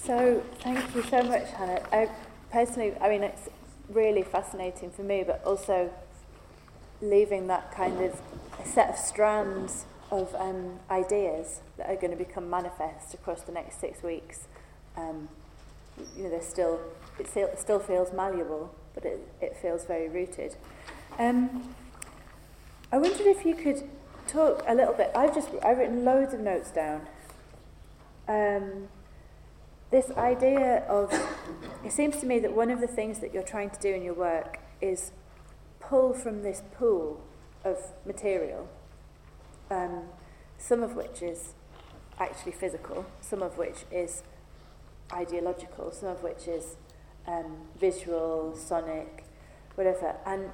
So thank you so much, Hannah. It's really fascinating for me, but also leaving that kind of a set of strands of ideas that are going to become manifest across the next 6 weeks. It still feels malleable, but it feels very rooted. I wondered if you could talk a little bit. I've written loads of notes down. This idea of, it seems to me that one of the things that you're trying to do in your work is pull from this pool of material, some of which is actually physical, some of which is ideological, some of which is visual, sonic, whatever, and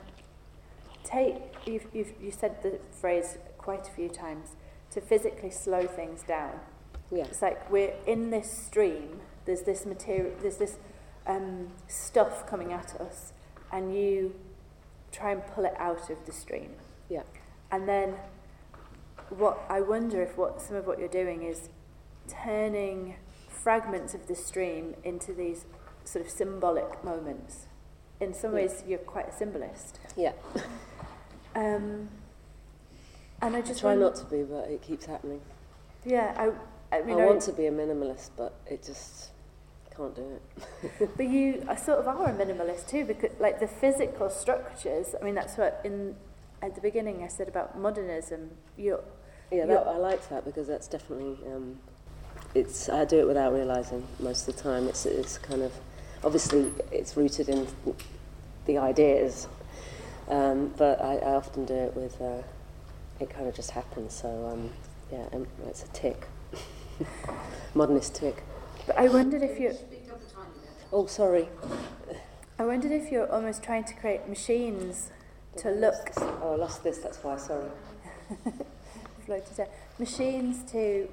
you said the phrase quite a few times, to physically slow things down. Yeah. It's like we're in this stream, there's this material, there's this stuff coming at us, and you try and pull it out of the stream. Yeah. And then I wonder if some of what you're doing is turning fragments of the stream into these sort of symbolic moments. In some ways, you're quite a symbolist. Yeah. And I just try not to be, but it keeps happening. Yeah, I want to be a minimalist, but it just can't do it. But you sort of are a minimalist too, because like the physical structures. I mean, that's what at the beginning I said about modernism. I liked that because that's definitely I do it without realising most of the time. It's kind of obviously it's rooted in the ideas, but I often do it with it kind of just happens. So it's a tick. Modernist tick. But I wondered if you... Oh, sorry. I wondered if you're almost trying to create machines to look... Oh, I lost this, that's why, sorry. Floated down. Machines to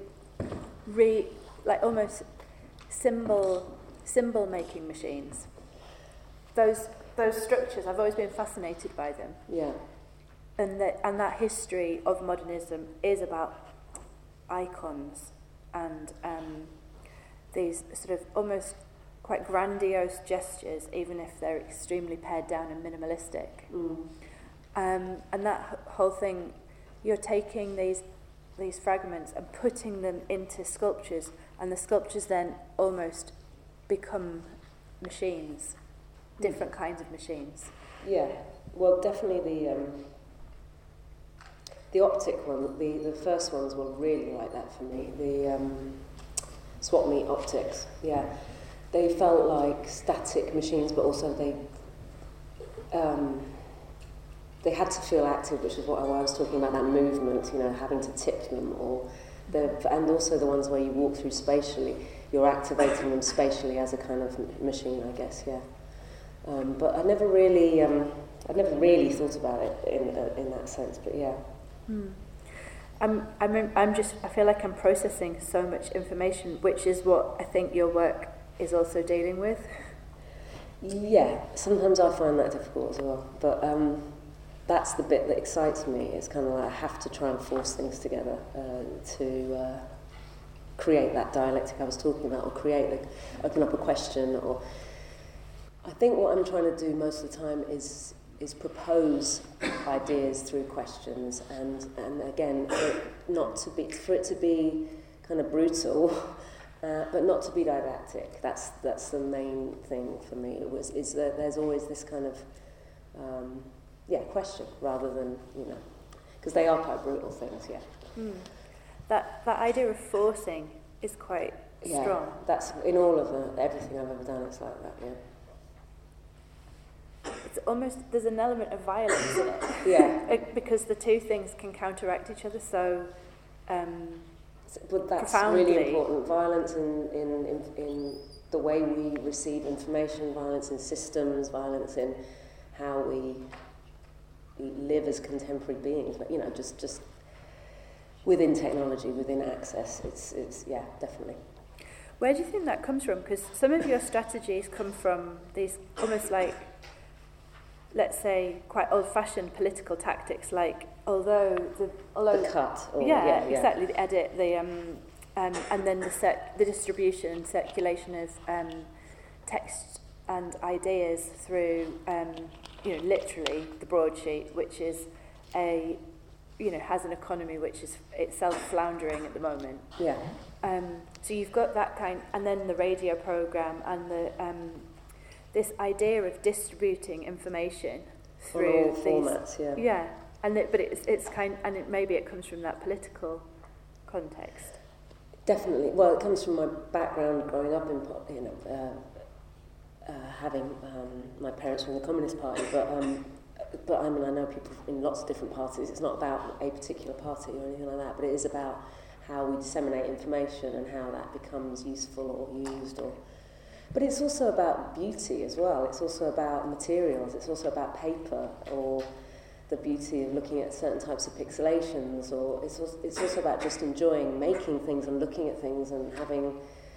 almost symbol-making machines. Those structures, I've always been fascinated by them. Yeah. And that history of modernism is about icons and these sort of almost quite grandiose gestures, even if they're extremely pared down and minimalistic. And that whole thing, you're taking these fragments and putting them into sculptures, and the sculptures then almost become machines, different kinds of machines. Yeah, well, definitely the optic one, the first ones were really like that for me. The swap meet optics, yeah. They felt like static machines, but also they had to feel active, which is what I was talking about, that movement, having to tip them, and also the ones where you walk through spatially, you're activating them spatially as a kind of machine, I guess, yeah. But I never really thought about it in that sense, but yeah. I feel like I'm processing so much information, which is what I think your work is also dealing with. Yeah, sometimes I find that difficult as well, but that's the bit that excites me. It's kind of like I have to try and force things together to create that dialectic I was talking about, or open up a question, or I think what I'm trying to do most of the time is propose ideas through questions, and again, for it to be kind of brutal, but not to be didactic. That's the main thing for me. Is that there's always this kind of question rather than because they are quite brutal things. Yeah. That idea of forcing is quite strong. That's in all of everything I've ever done. It's like that. Yeah. It's almost, there's an element of violence in it. Yeah. Because the two things can counteract each other so but that's profoundly. Really important. Violence in the way we receive information, violence in systems, violence in how we live as contemporary beings. But just within technology, within access, it's definitely. Where do you think that comes from? Because some of your strategies come from these almost like, let's say, quite old-fashioned political tactics, like although the cut, or, exactly, the edit, and then the distribution and circulation of text and ideas through, literally the broadsheet, which is has an economy which is itself floundering at the moment. Yeah. So you've got that kind, and then the radio program and the this idea of distributing information through all formats. Yeah, but it's kind, and maybe it comes from that political context. Definitely. Well, it comes from my background growing up in, having my parents from the Communist Party, but I mean, I know people in lots of different parties. It's not about a particular party or anything like that, but it is about how we disseminate information and how that becomes useful or used. But it's also about beauty as well. It's also about materials. It's also about paper, or the beauty of looking at certain types of pixelations, or it's also about just enjoying making things and looking at things and having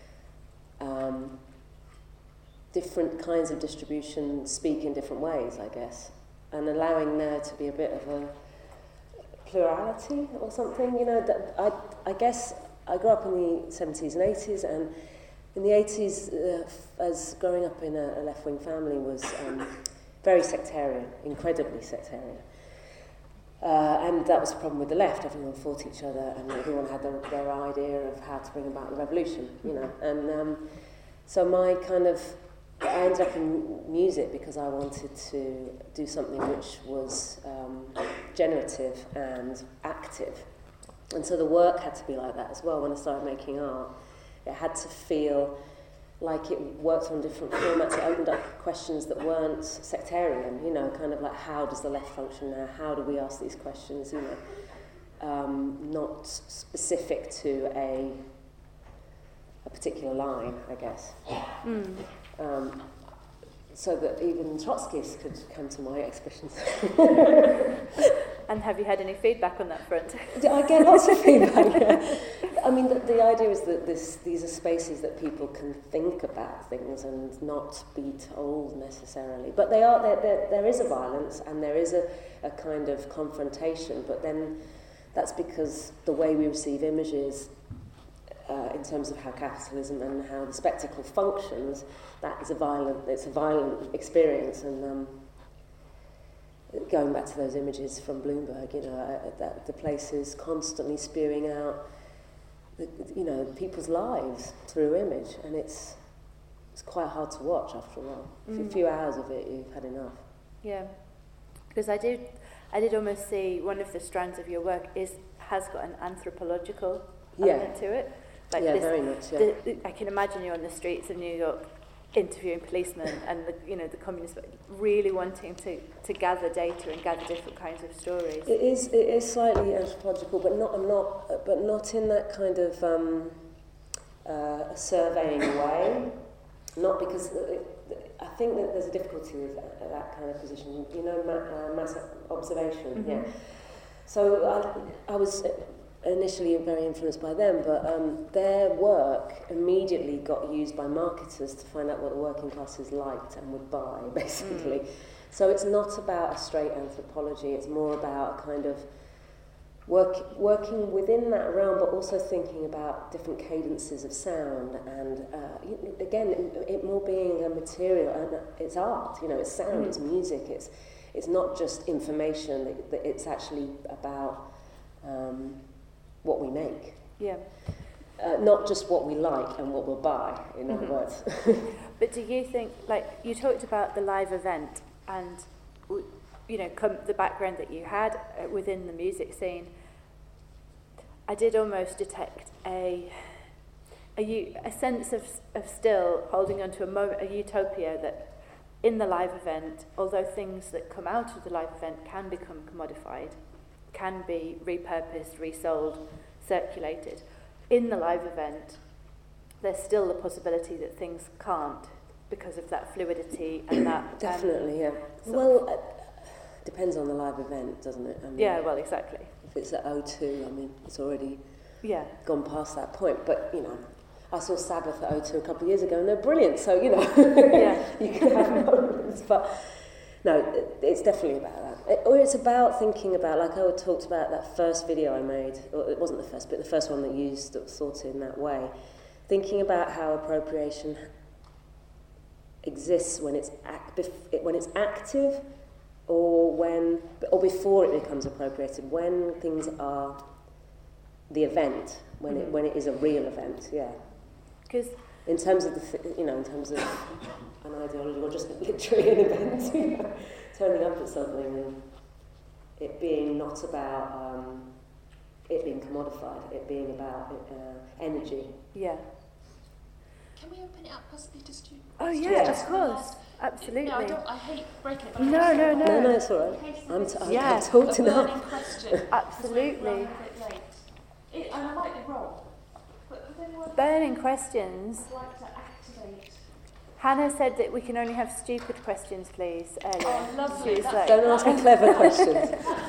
different kinds of distribution speak in different ways, I guess, and allowing there to be a bit of a plurality or something. I guess I grew up in the 70s and 80s, and in the 80s, as growing up in a left-wing family was very sectarian, incredibly sectarian. And that was the problem with the left. Everyone fought each other, and everyone had their idea of how to bring about the revolution, And so I ended up in music because I wanted to do something which was generative and active. And so the work had to be like that as well. When I started making art, it had to feel like it worked on different formats. It opened up questions that weren't sectarian, kind of like, how does the left function now? How do we ask these questions, not specific to a particular line, I guess. So that even Trotskyists could come to my exhibitions. And have you had any feedback on that front? I get lots of feedback. Yeah. I mean, the idea is that these are spaces that people can think about things and not be told necessarily. But there is a violence and there is a kind of confrontation, but then that's because the way we receive images in terms of how capitalism and how the spectacle functions, it's a violent experience. And going back to those images from Bloomberg, that the place is constantly spewing out, people's lives through image, and it's quite hard to watch after a while. A few hours of it, you've had enough. Yeah, because I did almost see one of the strands of your work has got an anthropological element to it. Like very much. Yeah. I can imagine you on the streets of New York interviewing policemen and the communists really wanting to gather data and gather different kinds of stories. It is slightly anthropological, but not in that kind of surveying way. Not because I think that there's a difficulty with that kind of position. Mass observation. Mm-hmm. Yeah. So I was initially very influenced by them, but their work immediately got used by marketers to find out what the working classes liked and would buy, basically. So it's not about a straight anthropology, it's more about a kind of working within that realm, but also thinking about different cadences of sound, and again, it more being a material, and it's art, it's sound, it's music, it's not just information, it's actually about what we make. Yeah. Not just what we like and what we'll buy, in other words. But do you think, you talked about the live event and, the background that you had within the music scene, I did almost detect a sense of still holding on to a moment, a utopia that in the live event, although things that come out of the live event can become commodified, can be repurposed, resold, circulated. In the live event, there's still the possibility that things can't because of that fluidity and that... Definitely, yeah. Well, depends on the live event, doesn't it? I mean, yeah, well, exactly. If it's at O2, I mean, it's already gone past that point. But, I saw Sabbath at O2 a couple of years ago and they're brilliant, so, you can have moments. But No, it's definitely about that. Or it's about thinking about, like I talked about that first video I made, or it wasn't the first, but the first one that used thought in that way. Thinking about how appropriation exists when it's active, or before it becomes appropriated, when things are the event, when it is a real event, yeah. Because in terms of in terms of an ideology, or just literally an event, turning up at something and it being not about it being commodified, it being about energy. Yeah. Can we open it up possibly to students? Oh yeah, of course, absolutely. No, I hate breaking it. But No, it's all right. I've talked enough. Question. Absolutely. And I might be wrong, but would anyone Burning questions. like to activate? Hannah said that we can only have stupid questions, please, earlier. Oh, lovely. She was like, Don't ask me clever questions.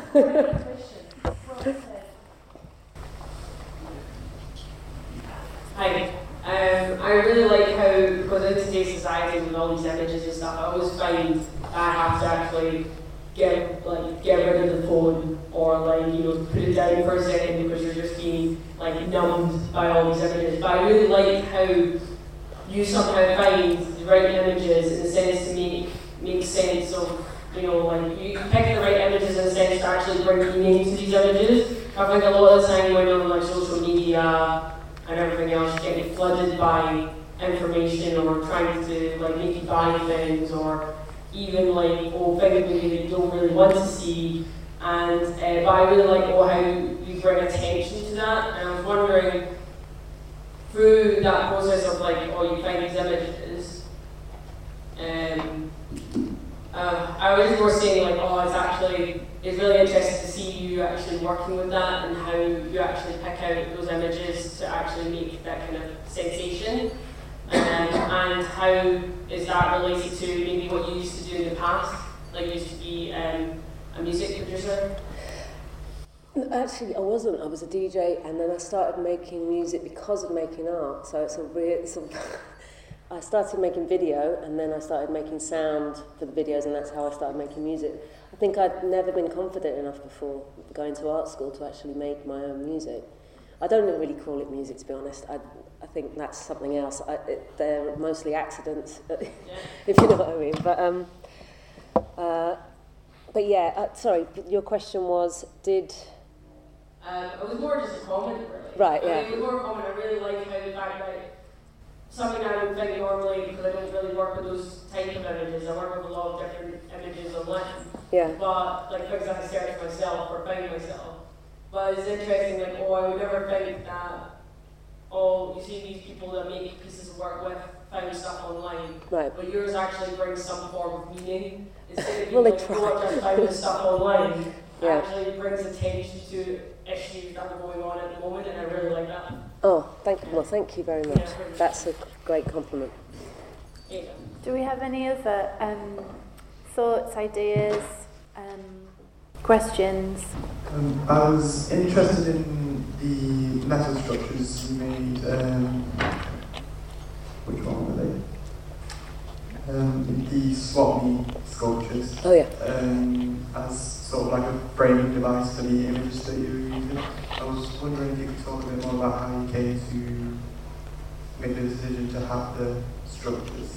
Hi. I really like how, because in today's society with all these images and stuff, I always find I have to actually get rid of the phone or put it down for a second because you're just being numbed by all these images. But I really like how you somehow find the right images in the sense to make sense of, you pick the right images in the sense to actually bring meaning to these images. I think a lot of the time when you're on social media and everything else, you get flooded by information or trying to make you buy things, or even things maybe that you don't really want to see. And but I really like how you bring attention to that. And I was wondering, through that process of you find these images, I was more saying it's really interesting to see you actually working with that and how you actually pick out those images to actually make that kind of sensation. And how is that related to maybe what you used to do in the past? You used to be a music producer? Actually, I wasn't. I was a DJ, and then I started making music because of making art. So it's a weird. I started making video, and then I started making sound for the videos, and that's how I started making music. I think I'd never been confident enough before going to art school to actually make my own music. I don't really call it music, to be honest. I think that's something else. They're mostly accidents, if you know what I mean. But yeah, sorry, your question was, it was more just a comment, really. Right, yeah. It was more a comment. I really like how the fact that something I don't think normally, because I don't really work with those type of images. I work with a lot of different images online. Yeah. But, for example, I search myself or find myself. But it's interesting, I would never think that, you see these people that make pieces of work with found stuff online. Right. But yours actually brings some form of meaning. Instead of Well, being they just found this stuff online, Yeah. actually brings attention to issues that are going on at the moment, and I really like that. Oh, thank you very much. Yeah. That's a great compliment. Yeah. do we have any other thoughts, ideas, questions? I was interested in the metal structures you made. Which one were they? The swap meet sculptures. Oh yeah. As sort of like a framing device for the images that you were using. I was wondering if you could talk a bit more about how you came to make the decision to have the structures.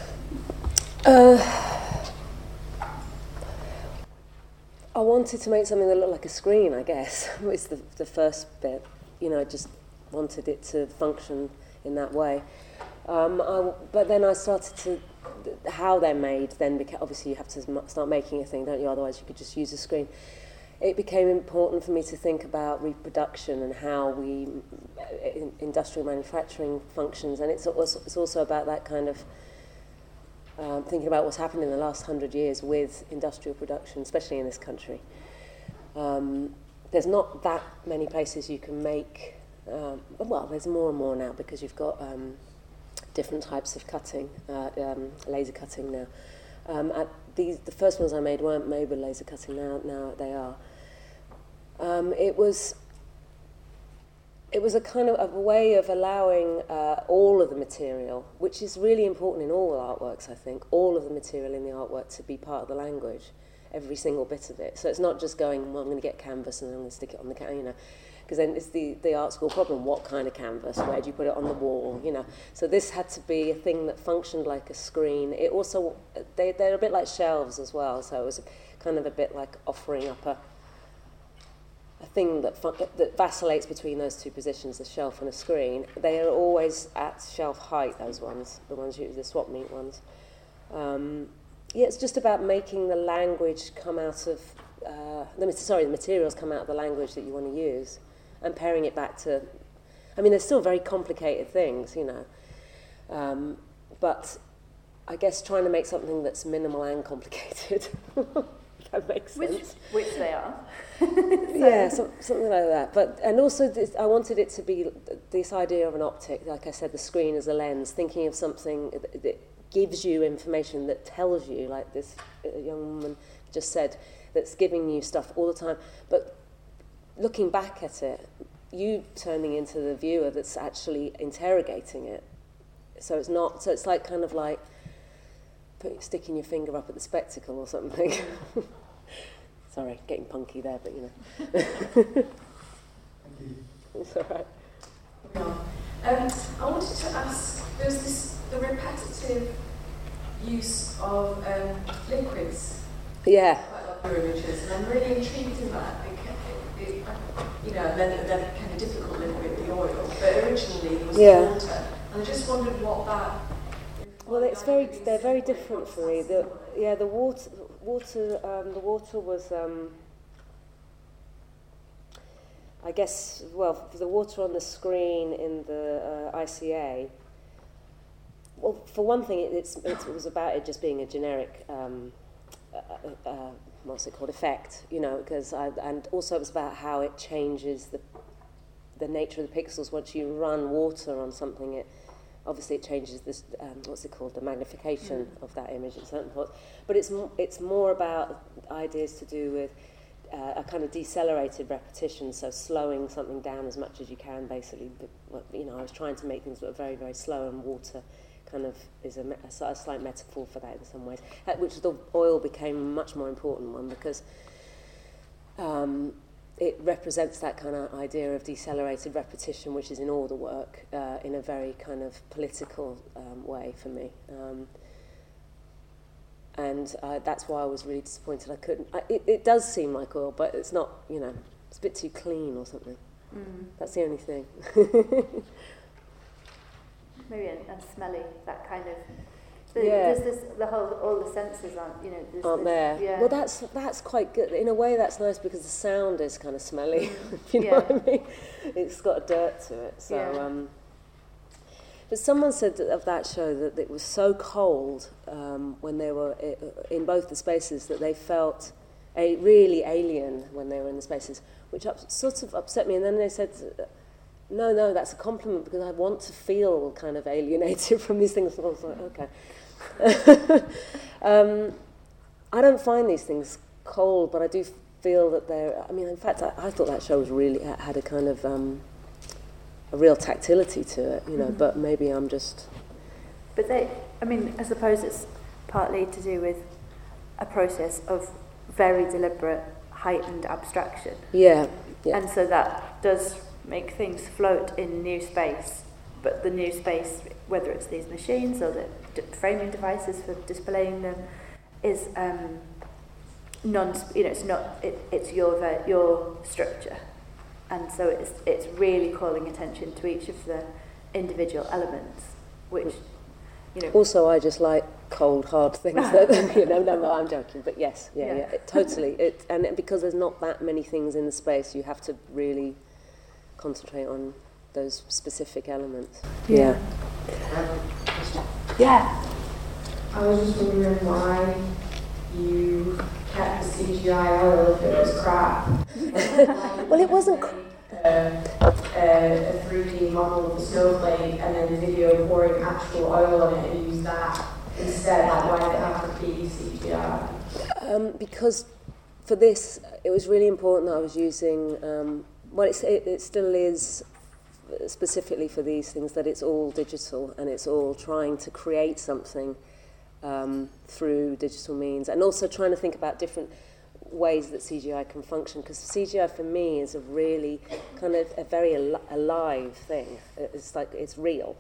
I wanted to make something that looked like a screen, I guess, was the first bit. I just wanted it to function in that way. But then I started to, how they're made then became, obviously you have to start making a thing, don't you? Otherwise you could just use a screen. It became important for me to think about reproduction and how industrial manufacturing functions, and it's also about that kind of thinking about what's happened in the last 100 years with industrial production, especially in this country. There's not that many places you can make, there's more and more now because you've got different types of cutting, laser cutting now. The first ones I made weren't made with laser cutting, now they are. it was a kind of a way of allowing all of the material, which is really important in all artworks, I think, all of the material in the artwork to be part of the language, every single bit of it. So it's not just going, well, I'm going to get canvas and I'm going to stick it on the canvas, because then it's the art school problem. What kind of canvas? Where do you put it on the wall? So this had to be a thing that functioned like a screen. It also, they're a bit like shelves as well, so it was kind of a bit like offering up a thing that vacillates between those two positions, a shelf and a screen. They are always at shelf height, those ones, the swap meet ones. It's just about making the language come out of, the materials come out of the language that you want to use, and pairing it back to, they're still very complicated things, but I guess trying to make something that's minimal and complicated. That makes sense. Which they are. Yeah, something like that. And also, I wanted it to be this idea of an optic, like I said, the screen as a lens, thinking of something that gives you information, that tells you, like this young woman just said, that's giving you stuff all the time. But looking back at it, you turning into the viewer that's actually interrogating it. So it's like kind of like sticking your finger up at the spectacle or something. Sorry, getting punky there, but Thank you. It's all right. I wanted to ask, there's the repetitive use of liquids. Yeah. Quite a lot of your images, and I'm really intrigued in that. And then kind of difficult liquid, the oil, but originally it was water. And I just wondered what that. Well, they're very different for me. The water was, I guess, well, the water on the screen in the ICA. Well, for one thing, it was about it just being a generic, what's it called, effect, and also it was about how it changes the nature of the pixels. Once you run water on something, obviously it changes this, the magnification of that image at certain points. But it's more about ideas to do with a kind of decelerated repetition, so slowing something down as much as you can, basically. But, I was trying to make things that were very, very slow, and water kind of is a slight metaphor for that in some ways, which the oil became a much more important one, because it represents that kind of idea of decelerated repetition, which is in all the work, in a very kind of political way for me. And that's why I was really disappointed I couldn't. It does seem like oil, but it's not, it's a bit too clean or something. That's the only thing. Maybe and smelly, that kind of. There's all the senses aren't there. Yeah. Well, that's quite good. In a way, that's nice because the sound is kind of smelly. If you know what I mean? It's got dirt to it. So, but someone said of that show that it was so cold when they were in both the spaces that they felt really alien when they were in the spaces, which sort of upset me. And then they said, no, that's a compliment because I want to feel kind of alienated from these things. And I was like, okay. I don't find these things cold, but I do feel that they're. In fact, I thought that show was really had a kind of a real tactility to it, But maybe I'm just. But I suppose it's partly to do with a process of very deliberate, heightened abstraction. Yeah. And so that does make things float in new space, but the new space, whether it's these machines or the framing devices for displaying them, is it's your structure, and so it's really calling attention to each of the individual elements, which Also, I just like cold, hard things. No, I'm joking, but yes, totally. And because there's not that many things in the space, you have to really concentrate on those specific elements. Yeah. I was just wondering why you kept the CGI oil if it was crap. Well, it wasn't. A 3D model of a snowflake and then a video pouring actual oil on it and use that instead. Why did it have to be CGI? Because for this, it was really important that I was using. It still is specifically for these things, that it's all digital and it's all trying to create something through digital means, and also trying to think about different ways that CGI can function, because CGI for me is a really kind of a very alive thing. It's like it's real,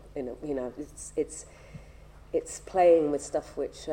it's playing with stuff which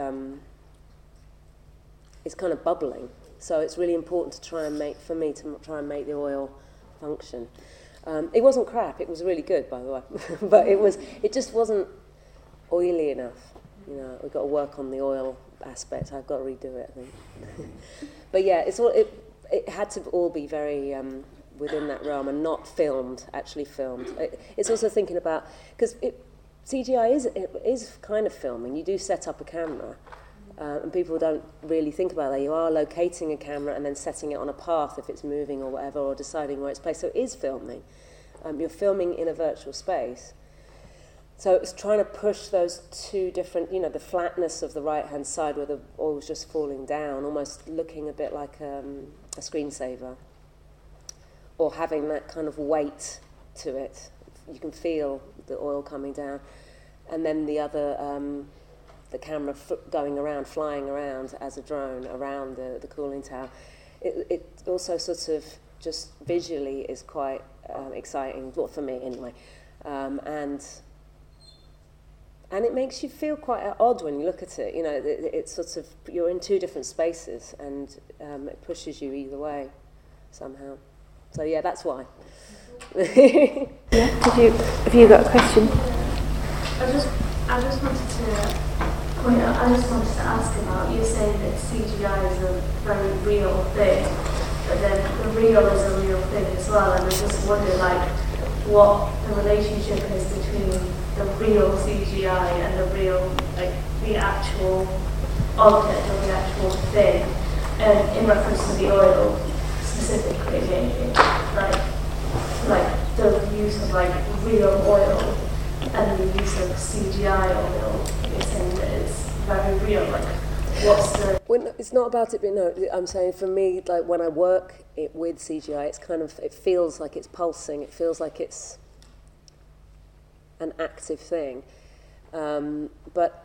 is kind of bubbling. So it's really important to try and make the oil function. It wasn't crap. It was really good, by the way, but it just wasn't oily enough. We've got to work on the oil aspect. I've got to redo it, I think. But yeah, it had to all be very within that realm and not actually filmed. It's also thinking about, because CGI is kind of filming. You do set up a camera, and people don't really think about that. You are locating a camera and then setting it on a path if it's moving or whatever, or deciding where it's placed. So it is filming. You're filming in a virtual space. So it's trying to push those two different, the flatness of the right-hand side where the oil's just falling down, almost looking a bit like a screensaver, or having that kind of weight to it. You can feel the oil coming down. And then the other, the camera going around, flying around as a drone around the cooling tower. It also sort of just visually is quite exciting, well, for me anyway. And it makes you feel quite odd when you look at it. It's sort of, you're in two different spaces, and it pushes you either way somehow. So yeah, that's why. Yeah. Have you got a question? I just wanted to point out. I just wanted to ask about, you're saying that CGI is a very real thing, but then the real is a real thing as well. And I just wonder, what the relationship is between the real CGI and the real, the actual object or the actual thing, in reference to the oil specifically, maybe, the use of real oil and the use of CGI oil. You're saying that it's very real. What's the? Well, no, it's not about it, but no, I'm saying for me, when I work with CGI, it's kind of, it feels like it's pulsing. It feels like it's an active thing, but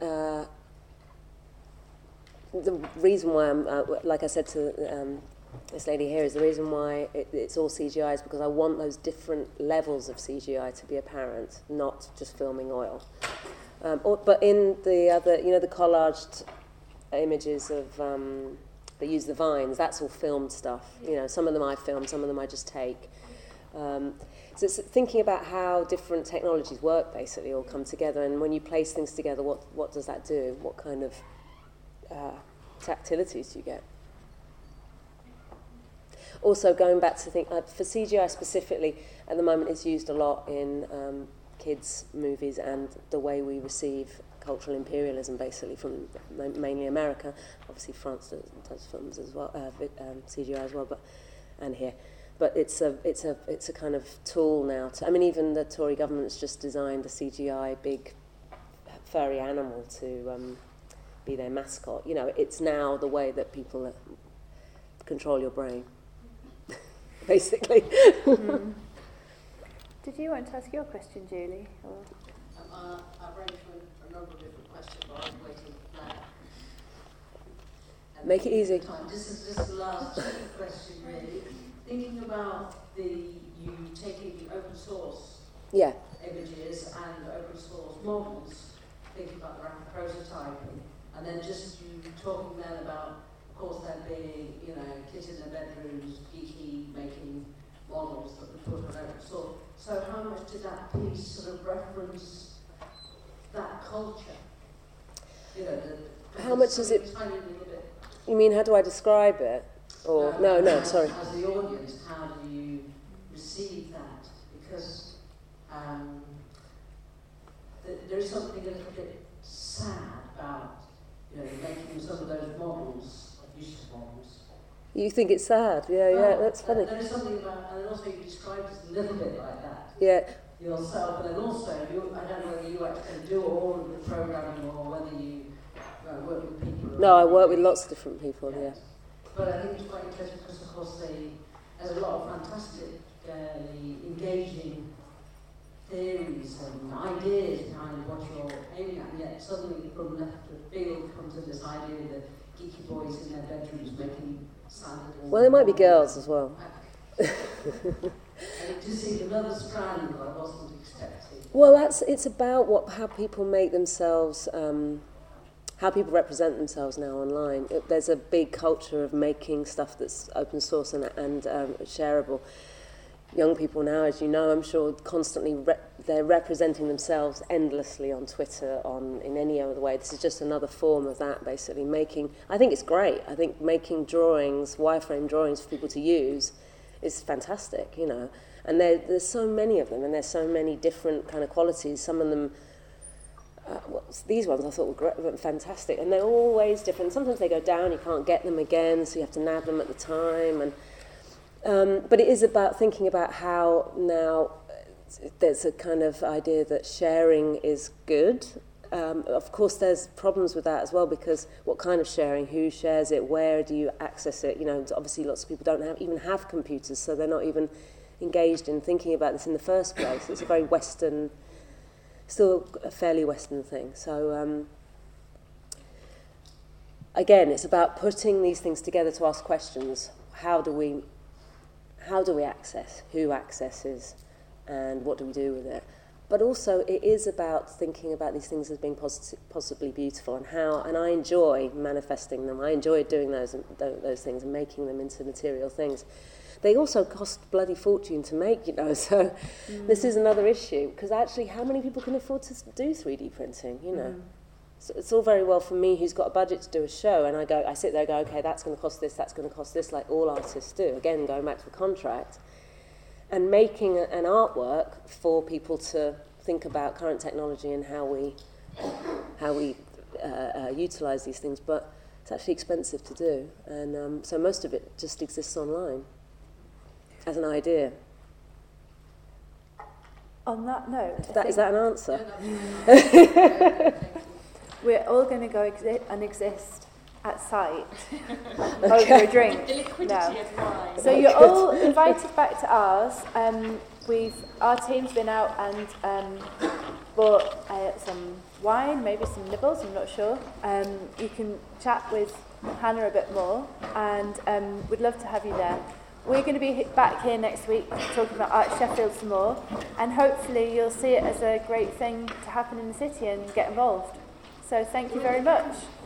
the reason why I'm, like I said to this lady here, is the reason why it's all CGI is because I want those different levels of CGI to be apparent, not just filming oil. But in the other, the collaged images of that use the vines, that's all filmed stuff. Some of them I film, some of them I just take. So it's thinking about how different technologies work, basically, all come together, and when you place things together, what does that do? What kind of tactilities do you get? Also, going back to think, for CGI specifically, at the moment it's used a lot in kids' movies and the way we receive cultural imperialism, basically, from mainly America. Obviously France does films as well, CGI as well, and here. But it's a kind of tool now. Even the Tory government's just designed a CGI big furry animal to be their mascot. It's now the way that people control your brain, basically. Mm. Did you want to ask your question, Julie? Or? I've ranged for a number of different questions, but I'm waiting for that. Make it easy. This is just the last question, really. Thinking about you taking the open source images and open source models, thinking about the rapid prototyping, and then just you talking then about, of course, there being, kids in their bedrooms, geeky, making models that we put on open source. So how much did that piece sort of reference that culture? How much is it? You mean, how do I describe it? Or no, sorry. As the audience, how do you receive that? Because there is something a little bit sad about making some of those models, used models. You think it's sad? Yeah, that's funny. There is something about, and also you described it a little bit like that. Yeah. Yourself, but then also, I don't know whether you actually do all of the programming or whether you work with people. No, I work with lots of different people, yeah. But I think it's quite interesting because, of course, there's a lot of fantastic, engaging theories and ideas behind what you're aiming at, and yet suddenly from left of field comes in this idea that geeky boys in their bedrooms making sound. Well, there might be girls as well. And it just seemed another strand that I wasn't expecting. Well, it's about how people make themselves, how people represent themselves now online. There's a big culture of making stuff that's open source and shareable. Young people now, as you know, I'm sure, constantly they're representing themselves endlessly on Twitter, in any other way. This is just another form of that, basically. I think it's great. I think making drawings, wireframe drawings for people to use is fantastic, you know. And there's so many of them, and there's so many different kind of qualities. Some of them, these ones I thought were fantastic, and they're always different. Sometimes they go down, you can't get them again, so you have to nab them at the time. But it is about thinking about how now there's a kind of idea that sharing is good. Of course, there's problems with that as well, because what kind of sharing, who shares it, where do you access it? You know, obviously lots of people don't even have computers, so they're not even engaged in thinking about this in the first place. It's a very Western, still a fairly Western thing. So again, it's about putting these things together to ask questions. How do we access? Who accesses? And what do we do with it? But also, it is about thinking about these things as being possibly beautiful, and I enjoy manifesting them. I enjoy doing those things and making them into material things. They also cost bloody fortune to make, you know. So this is another issue, because actually, how many people can afford to do 3D printing? You know, so it's all very well for me, who's got a budget to do a show, and I sit there and go, okay, that's going to cost this, that's going to cost this, like all artists do. Again, going back to the contract. And making an artwork for people to think about current technology and how we utilise these things, but it's actually expensive to do, and so most of it just exists online as an idea. On that note, Is that an answer? We're all going to go exist at site over a drink. The liquidity of wine. So you're all invited back to ours. Our team's been out and bought some wine, maybe some nibbles, I'm not sure. You can chat with Hannah a bit more, and we'd love to have you there. We're going to be back here next week talking about Art Sheffield some more, and hopefully you'll see it as a great thing to happen in the city and get involved. So thank you very much.